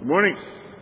Good morning.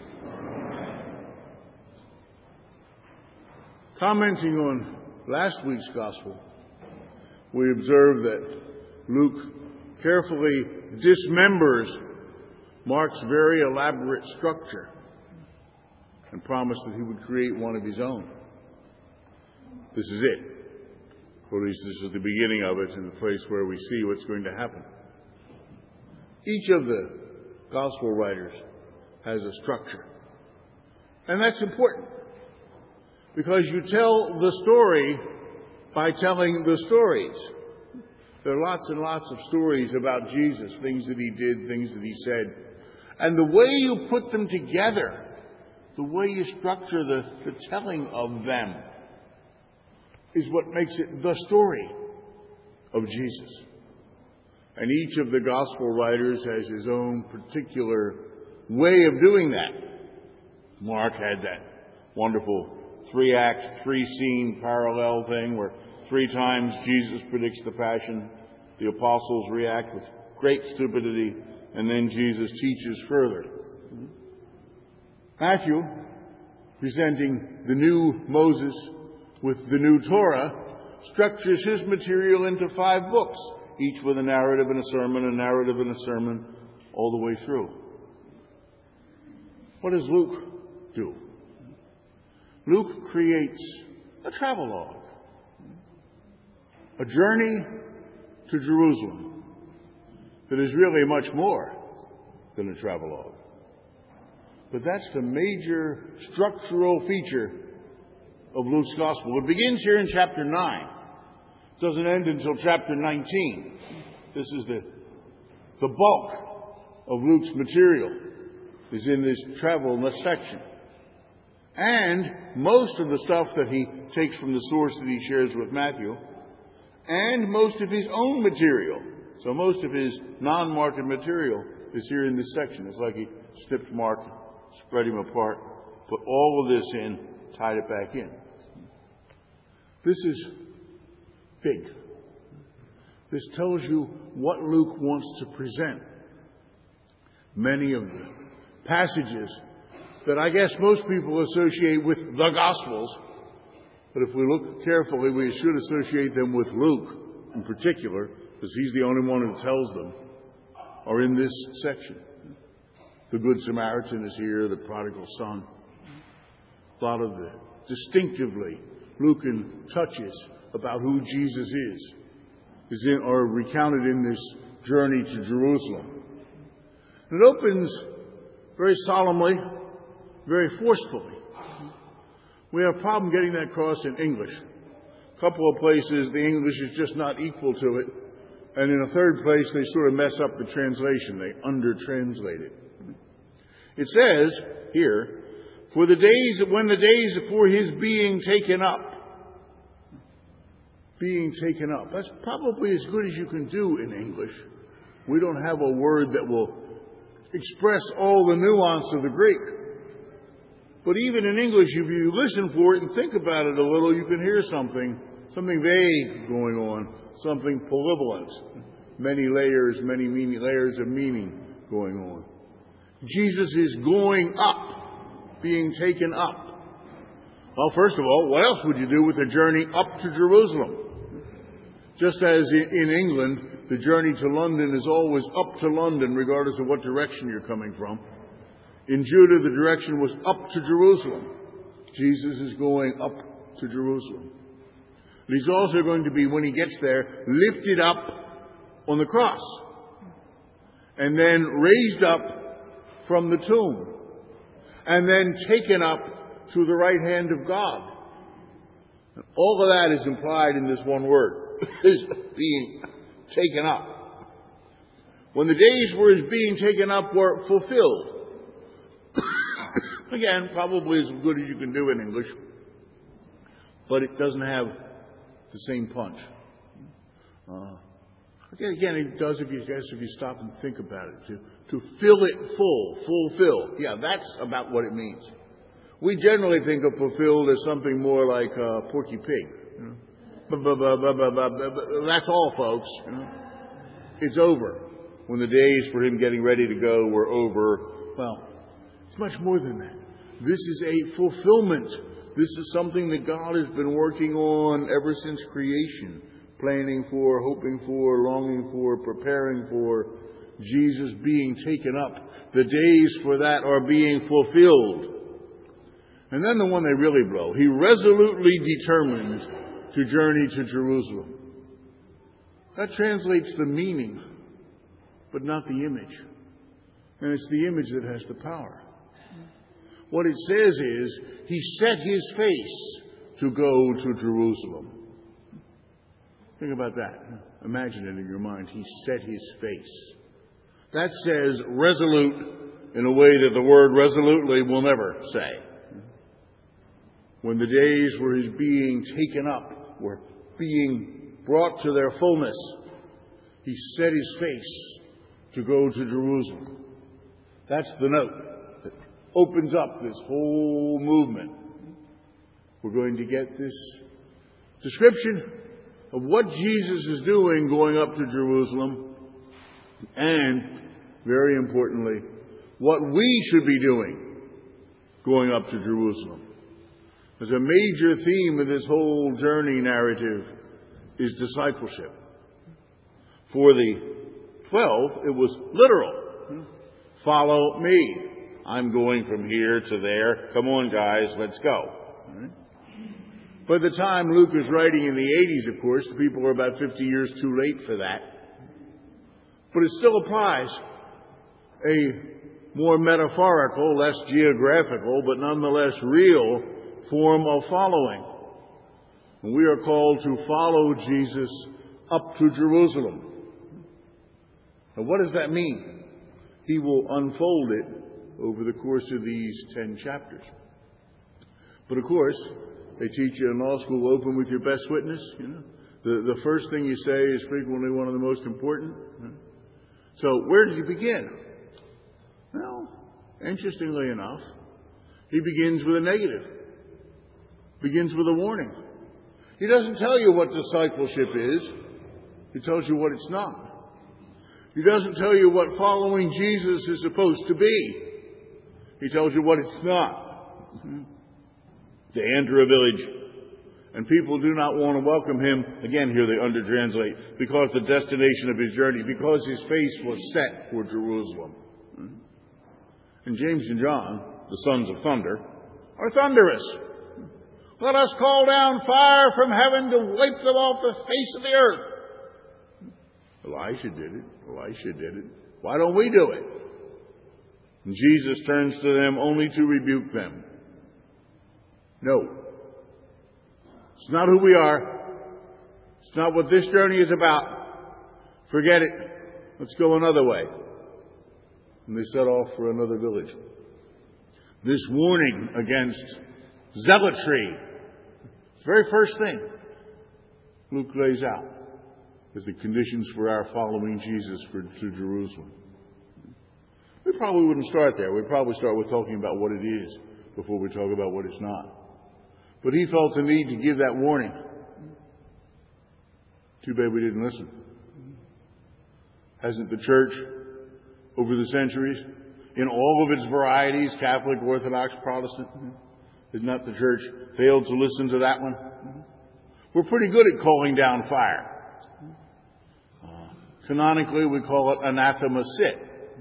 Commenting on last week's gospel, we observed that Luke carefully dismembers Mark's very elaborate structure and promised that he would create one of his own. This is it. Or at least this is the beginning of it, and the place where we see what's going to happen. Each of the gospel writers has a structure. And that's important, because you tell the story by telling the stories. There are lots and lots of stories about Jesus, things that he did, things that he said. And the way you put them together, the way you structure the telling of them, is what makes it the story of Jesus. And each of the gospel writers has his own particular way of doing that. Mark had that wonderful 3-act, 3-scene parallel thing where 3 times Jesus predicts the passion, the apostles react with great stupidity, and then Jesus teaches further. Matthew, presenting the new Moses with the new Torah, structures his material into 5 books, each with a narrative and a sermon, a narrative and a sermon, all the way through. What does Luke do? Luke creates a travelogue, a journey to Jerusalem that is really much more than a travelogue. But that's the major structural feature of Luke's gospel. It begins here in chapter 9. It doesn't end until chapter 19. This is the bulk of Luke's material is in this travel section. And most of the stuff that he takes from the source that he shares with Matthew, and most of his own material. So most of his non-Markan material is here in this section. It's like he snipped Mark, spread him apart, put all of this in, tied it back in. This is big. This tells you what Luke wants to present. Many of the passages that I guess most people associate with the Gospels, but if we look carefully, we should associate them with Luke in particular, because he's the only one who tells them, are in this section. The Good Samaritan is here, the prodigal son. A lot of the distinctively Lucan touches about who Jesus are recounted in this journey to Jerusalem. It opens very solemnly, very forcefully. We have a problem getting that across in English. A couple of places the English is just not equal to it. And in a third place they sort of mess up the translation. They under-translate it. It says here, when the days for his being taken up. Being taken up. That's probably as good as you can do in English. We don't have a word that will express all the nuance of the Greek. But even in English, if you listen for it and think about it a little, you can hear something vague going on, something polyvalent. Many layers of meaning going on. Jesus is going up, being taken up. Well, first of all, what else would you do with a journey up to Jerusalem? Just as in England, the journey to London is always up to London, regardless of what direction you're coming from. In Judah, the direction was up to Jerusalem. Jesus is going up to Jerusalem. But he's also going to be, when he gets there, lifted up on the cross. And then raised up from the tomb. And then taken up to the right hand of God. And all of that is implied in this one word. Is being taken up. When the days for his being taken up were fulfilled. Again, probably as good as you can do in English. But it doesn't have the same punch. Again, it does if you stop and think about it. To fill it fulfill. Yeah, that's about what it means. We generally think of fulfilled as something more like Porky Pig. You know? That's all, folks. You know? It's over. When the days for him getting ready to go were over, well, It's much more than that. This is a fulfillment. This is something that God has been working on ever since creation, planning for, hoping for, longing for, preparing for, Jesus being taken up. The days for that are being fulfilled. And then the one they really blow. He resolutely determined to journey to Jerusalem. That translates the meaning, but not the image. And it's the image that has the power. What it says is, he set his face to go to Jerusalem. Think about that. Imagine it in your mind. He set his face. That says resolute in a way that the word resolutely will never say. When the days were his being taken up, were being brought to their fullness, he set his face to go to Jerusalem. That's the note that opens up this whole movement. We're going to get this description of what Jesus is doing going up to Jerusalem, and, very importantly, what we should be doing going up to Jerusalem. As a major theme of this whole journey narrative is discipleship. For the 12, it was literal. Follow me. I'm going from here to there. Come on, guys, let's go. By the time Luke is writing in the 80s, of course, the people are about 50 years too late for that. But it still applies. A more metaphorical, less geographical, but nonetheless real form of following. And we are called to follow Jesus up to Jerusalem. Now, what does that mean? He will unfold it over the course of these 10 chapters. But of course, they teach you in law school, open with your best witness. The first thing you say is frequently one of the most important. So where does he begin? Well, interestingly enough, he begins with a negative. Begins with a warning. He doesn't tell you what discipleship is. He tells you what it's not. He doesn't tell you what following Jesus is supposed to be. He tells you what it's not. To enter a village, and people do not want to welcome him. Again, here they undertranslate, because the destination of his journey, because his face was set for Jerusalem. And James and John, the sons of thunder, are thunderous. Let us call down fire from heaven to wipe them off the face of the earth. Elisha did it. Elisha did it. Why don't we do it? And Jesus turns to them only to rebuke them. No. It's not who we are. It's not what this journey is about. Forget it. Let's go another way. And they set off for another village. This warning against zealotry, the very first thing Luke lays out as the conditions for our following Jesus to Jerusalem. We probably wouldn't start there. We'd probably start with talking about what it is before we talk about what it's not. But he felt the need to give that warning. Too bad we didn't listen. Hasn't the church, over the centuries, in all of its varieties, Catholic, Orthodox, Protestant, has not the church failed to listen to that one? We're pretty good at calling down fire. Canonically, we call it anathema sit.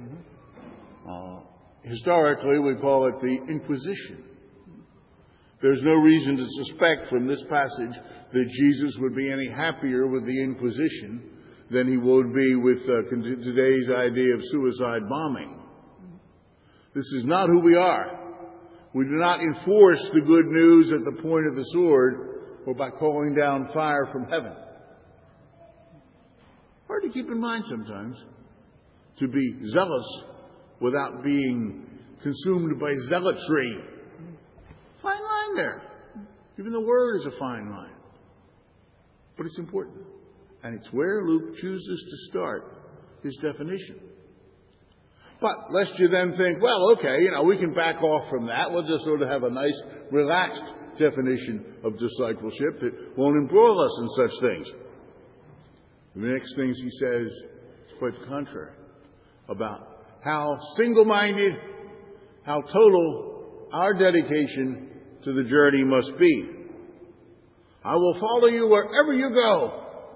Historically, we call it the Inquisition. There's no reason to suspect from this passage that Jesus would be any happier with the Inquisition than he would be with today's idea of suicide bombing. This is not who we are. We do not enforce the good news at the point of the sword or by calling down fire from heaven. Hard to keep in mind sometimes to be zealous without being consumed by zealotry. Fine line there. Even the word is a fine line. But it's important. And it's where Luke chooses to start his definition. But lest you then think, well, okay, we can back off from that. We'll just sort of have a nice, relaxed definition of discipleship that won't embroil us in such things. The next things he says is quite the contrary. About how single-minded how total our dedication to the journey must be. I will follow you wherever you go.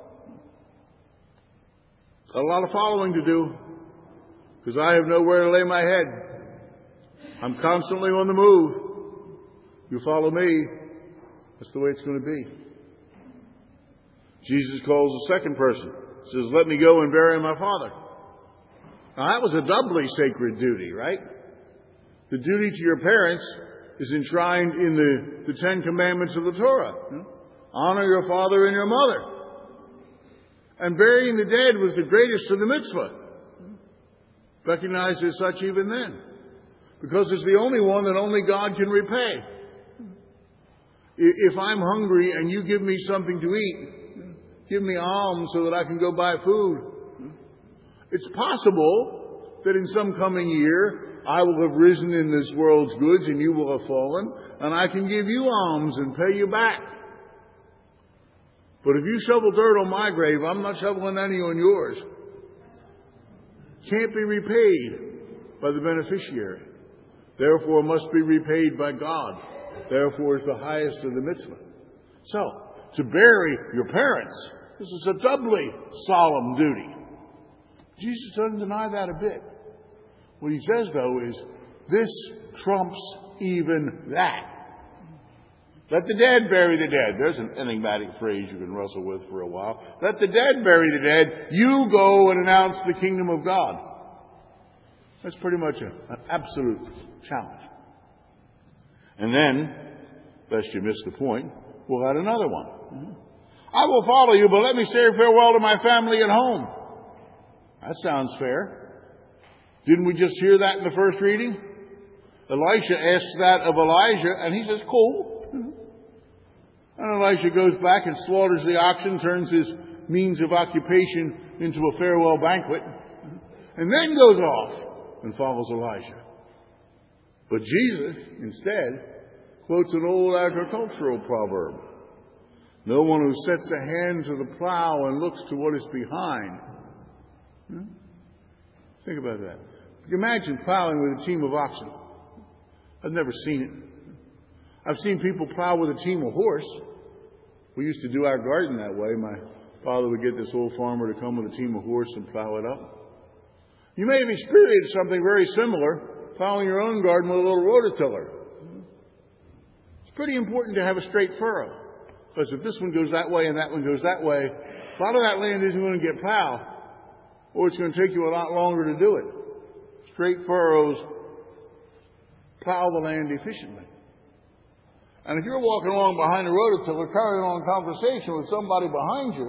Got a lot of following to do because I have nowhere to lay my head. I'm constantly on the move. You follow me, that's the way it's going to be. Jesus calls the second person. Says, let me go and bury my father. Now that was a doubly sacred duty, right? The duty to your parents is enshrined in the Ten Commandments of the Torah. Honor your father and your mother. And burying the dead was the greatest of the mitzvah. Recognized as such even then. Because it's the only one that only God can repay. If I'm hungry and you give me something to eat, give me alms so that I can go buy food. It's possible that in some coming year I will have risen in this world's goods and you will have fallen, and I can give you alms and pay you back. But if you shovel dirt on my grave, I'm not shoveling any on yours. Can't be repaid by the beneficiary. Therefore must be repaid by God. Therefore is the highest of the mitzvah. So, to bury your parents, this is a doubly solemn duty. Jesus doesn't deny that a bit. What he says, though, is this trumps even that. Let the dead bury the dead. There's an enigmatic phrase you can wrestle with for a while. Let the dead bury the dead. You go and announce the kingdom of God. That's pretty much an absolute challenge. And then, lest you miss the point, we'll add another one. I will follow you, but let me say farewell to my family at home. That sounds fair. Didn't we just hear that in the first reading? Elisha asks that of Elijah, and he says, cool. And Elisha goes back and slaughters the oxen, turns his means of occupation into a farewell banquet, and then goes off and follows Elijah. But Jesus, instead, quotes an old agricultural proverb. No one who sets a hand to the plow and looks to what is behind. Think about that. Imagine plowing with a team of oxen. I've never seen it. I've seen people plow with a team of horse. We used to do our garden that way. My father would get this old farmer to come with a team of horse and plow it up. You may have experienced something very similar, plowing your own garden with a little rototiller. It's pretty important to have a straight furrow. Because if this one goes that way and that one goes that way, a lot of that land isn't going to get plowed, or it's going to take you a lot longer to do it. Straight furrows plow the land efficiently. And if you're walking along behind a rototiller, carrying on a conversation with somebody behind you,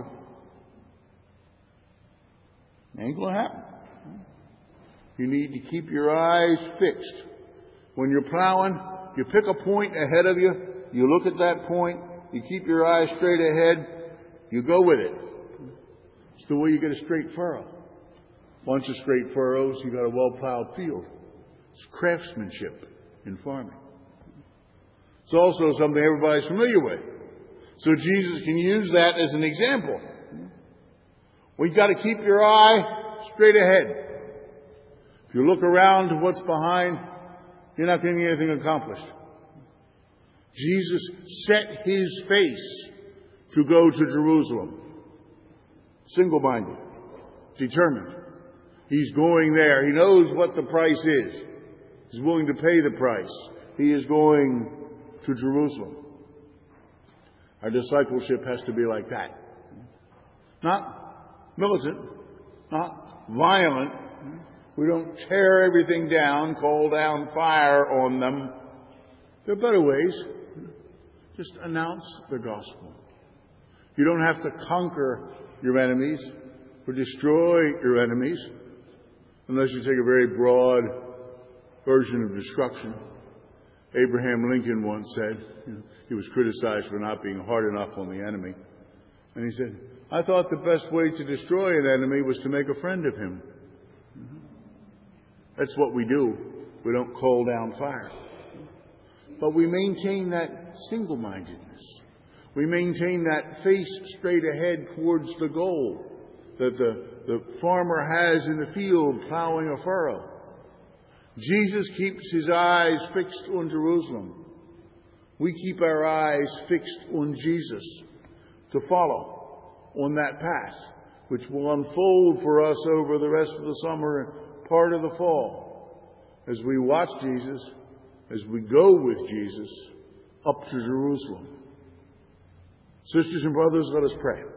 it ain't going to happen. You need to keep your eyes fixed. When you're plowing, you pick a point ahead of you, you look at that point, you keep your eyes straight ahead, you go with it. It's the way you get a straight furrow. Bunch of straight furrows, you got a well-plowed field. It's craftsmanship in farming. It's also something everybody's familiar with. So Jesus can use that as an example. We've got to keep your eye straight ahead. If you look around to what's behind, you're not going to get anything accomplished. Jesus set his face to go to Jerusalem. Single-minded. Determined. He's going there. He knows what the price is. He's willing to pay the price. He is going to Jerusalem. Our discipleship has to be like that. Not militant. Not violent. We don't tear everything down, call down fire on them. There are better ways. Just announce the gospel. You don't have to conquer your enemies or destroy your enemies unless you take a very broad version of destruction. Abraham Lincoln once said, he was criticized for not being hard enough on the enemy. And he said, I thought the best way to destroy an enemy was to make a friend of him. That's what we do. We don't call down fire. But we maintain that single-mindedness. We maintain that face straight ahead towards the goal that the farmer has in the field plowing a furrow. Jesus keeps his eyes fixed on Jerusalem. We keep our eyes fixed on Jesus to follow on that path, which will unfold for us over the rest of the summer and part of the fall, as we watch Jesus, as we go with Jesus up to Jerusalem. Sisters and brothers, let us pray.